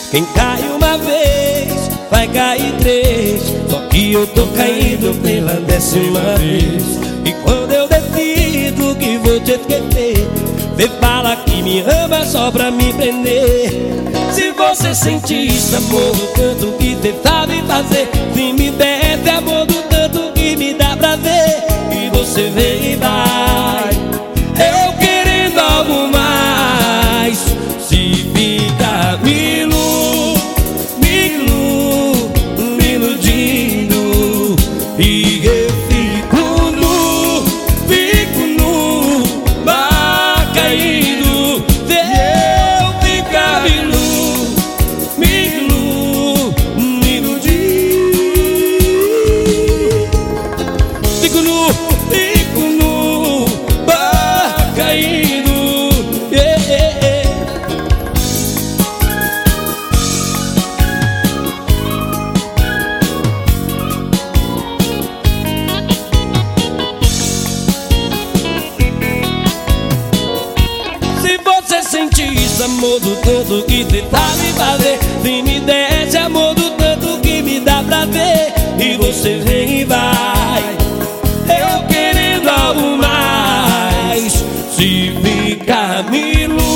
Quem cai uma vez, vai cair três. Só que eu tô caindo pela 10ª vez. E quando eu decido que vou te esquecer, cê fala que me ama só pra me prender. Se você sentir esse amor do tanto que cê sabe fazer, se me der esse amor do tanto que me dá prazer, e você vem e vai, eu querendo algo mais. Se fica me iludindo, e eu fico nu, mar caído. Se eu ficar me iludir, fico nu, mar caído. Se você sentir esse amor do tanto que cê sabe fazer, se me der esse amor do tanto que me dá prazer, e você vem e vai, eu querendo algo mais. Se ficar me iludindo,